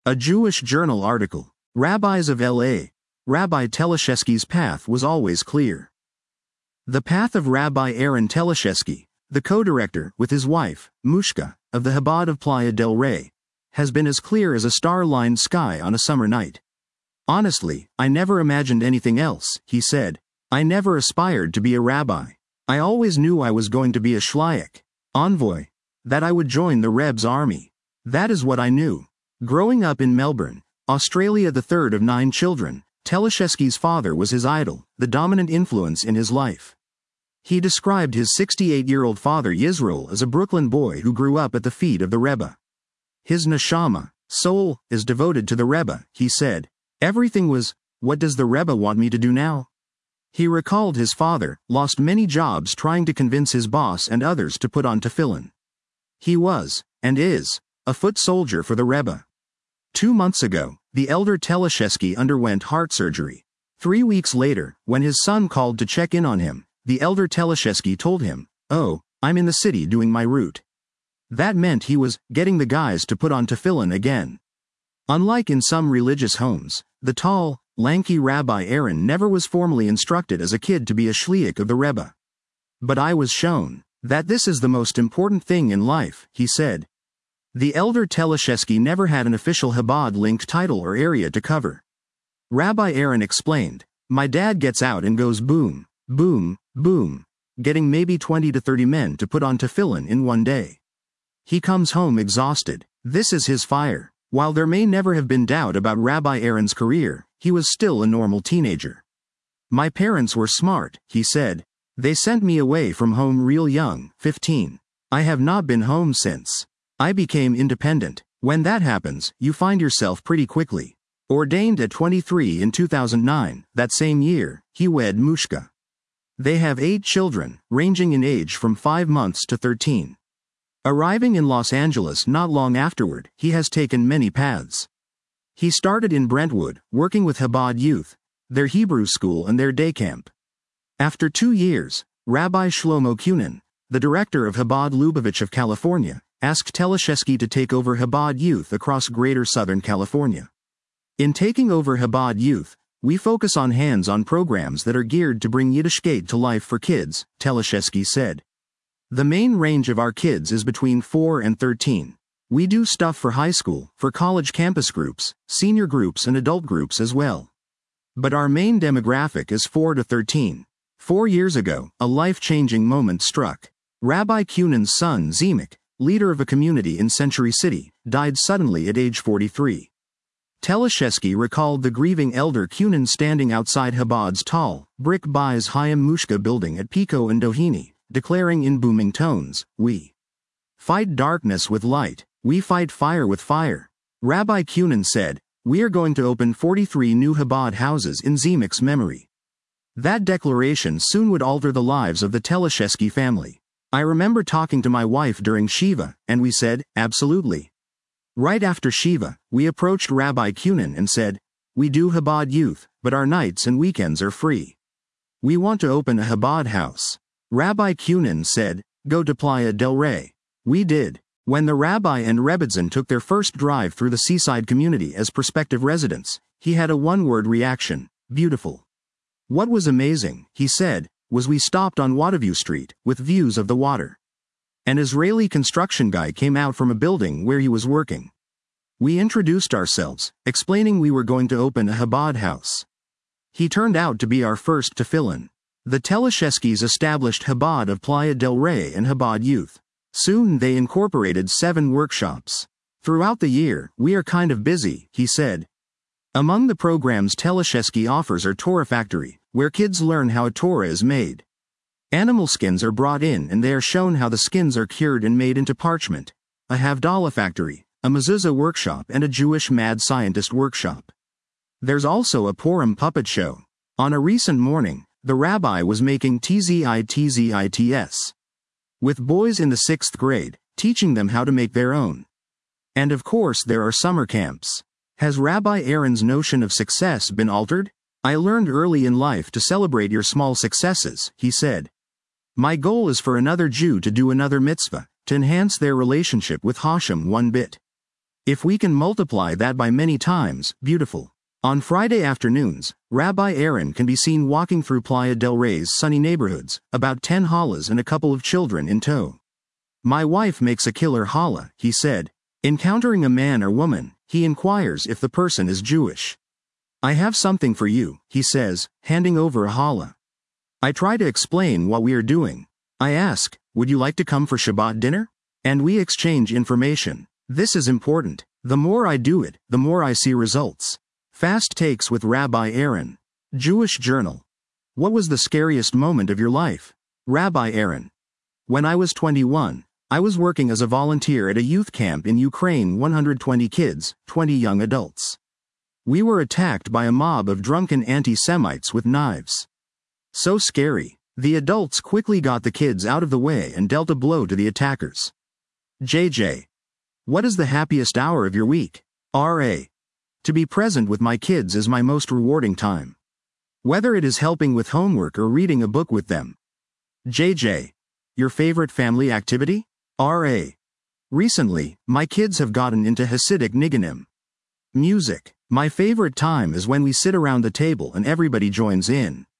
A Jewish Journal article. Rabbis of L.A. Rabbi Telashevsky's path was always clear. The path of Rabbi Aaron Telashevsky, the co-director, with his wife, Mushka, of the Chabad of Playa del Rey, has been as clear as a star-lined sky on a summer night. Honestly, I never imagined anything else, he said. I never aspired to be a rabbi. I always knew I was going to be a shliach, envoy, that I would join the Reb's army. That is what I knew. Growing up in Melbourne, Australia, the third of 9 children, Telashevsky's father was his idol, the dominant influence in his life. He described his 68-year-old father Yisroel as a Brooklyn boy who grew up at the feet of the Rebbe. His neshama, soul, is devoted to the Rebbe, he said. Everything was, what does the Rebbe want me to do now? He recalled his father lost many jobs trying to convince his boss and others to put on tefillin. He was, and is, a foot soldier for the Rebbe. 2 months ago, the elder Telashevsky underwent heart surgery. 3 weeks later, when his son called to check in on him, the elder Telashevsky told him, "Oh, I'm in the city doing my route." That meant he was getting the guys to put on tefillin again. Unlike in some religious homes, the tall, lanky Rabbi Aaron never was formally instructed as a kid to be a shliach of the Rebbe. But I was shown that this is the most important thing in life, he said. The elder Telashevsky never had an official Chabad-linked title or area to cover. Rabbi Aaron explained, "My dad gets out and goes boom, boom, boom, getting maybe 20 to 30 men to put on tefillin in one day. He comes home exhausted. This is his fire." While there may never have been doubt about Rabbi Aaron's career, he was still a normal teenager. "My parents were smart," he said. "They sent me away from home real young, 15. I have not been home since. I became independent. When that happens, you find yourself pretty quickly." Ordained at 23 in 2009, that same year, he wed Mushka. They have 8 children, ranging in age from 5 months to 13. Arriving in Los Angeles not long afterward, he has taken many paths. He started in Brentwood, working with Chabad youth, their Hebrew school and their day camp. After 2 years, Rabbi Shlomo Kunin, the director of Chabad Lubavitch of California, asked Telashevsky to take over Chabad youth across greater Southern California. In taking over Chabad youth, we focus on hands-on programs that are geared to bring Yiddishkeit to life for kids, Telashevsky said. The main range of our kids is between 4 and 13. We do stuff for high school, for college campus groups, senior groups and adult groups as well. But our main demographic is 4 to 13. 4 years ago, a life-changing moment struck. Rabbi Kunin's son Zemek, leader of a community in Century City, died suddenly at age 43. Telashevsky recalled the grieving elder Kunin standing outside Chabad's tall, brick Bais Hayim Mushka building at Pico and Doheny, declaring in booming tones, "We fight darkness with light. We fight fire with fire." Rabbi Kunin said, "We are going to open 43 new Chabad houses in Zemek's memory." That declaration soon would alter the lives of the Telashevsky family. "I remember talking to my wife during Shiva, and we said, absolutely." Right after Shiva, we approached Rabbi Kunin and said, "We do Chabad youth, but our nights and weekends are free. We want to open a Chabad house." Rabbi Kunin said, "Go to Playa del Rey." We did. When the rabbi and Rebbitzin took their first drive through the seaside community as prospective residents, he had a one-word reaction: beautiful. What was amazing, he said, was we stopped on Waterview Street, with views of the water. An Israeli construction guy came out from a building where he was working. We introduced ourselves, explaining we were going to open a Chabad house. He turned out to be our first tefillin. The Telashevskys established Chabad of Playa del Rey and Chabad Youth. Soon they incorporated 7 workshops. "Throughout the year, we are kind of busy," he said. Among the programs Telashevsky offers are Torah Factory, where kids learn how a Torah is made. Animal skins are brought in and they are shown how the skins are cured and made into parchment. A Havdalah Factory, a mezuzah workshop and a Jewish mad scientist workshop. There's also a Purim puppet show. On a recent morning, the rabbi was making tzits, with boys in the 6th grade, teaching them how to make their own. And of course there are summer camps. Has Rabbi Aaron's notion of success been altered? "I learned early in life to celebrate your small successes," he said. "My goal is for another Jew to do another mitzvah, to enhance their relationship with Hashem one bit. If we can multiply that by many times, beautiful. On Friday afternoons, Rabbi Aaron can be seen walking through Playa del Rey's sunny neighborhoods, about 10 challahs and a couple of children in tow. My wife makes a killer challah, he said. Encountering a man or woman, he inquires if the person is Jewish. I have something for you, he says, handing over a challah. I try to explain what we are doing. I ask, would you like to come for Shabbat dinner? And we exchange information. This is important. The more I do it, the more I see results. Fast Takes with Rabbi Aaron. Jewish Journal. What was the scariest moment of your life? Rabbi Aaron. When I was 21, I was working as a volunteer at a youth camp in Ukraine. 120 kids, 20 young adults. We were attacked by a mob of drunken anti-Semites with knives. So scary. The adults quickly got the kids out of the way and dealt a blow to the attackers. JJ. What is the happiest hour of your week? RA. To be present with my kids is my most rewarding time. Whether it is helping with homework or reading a book with them. JJ. Your favorite family activity? RA. Recently, my kids have gotten into Hasidic Niggunim. Music. My favorite time is when we sit around the table and everybody joins in.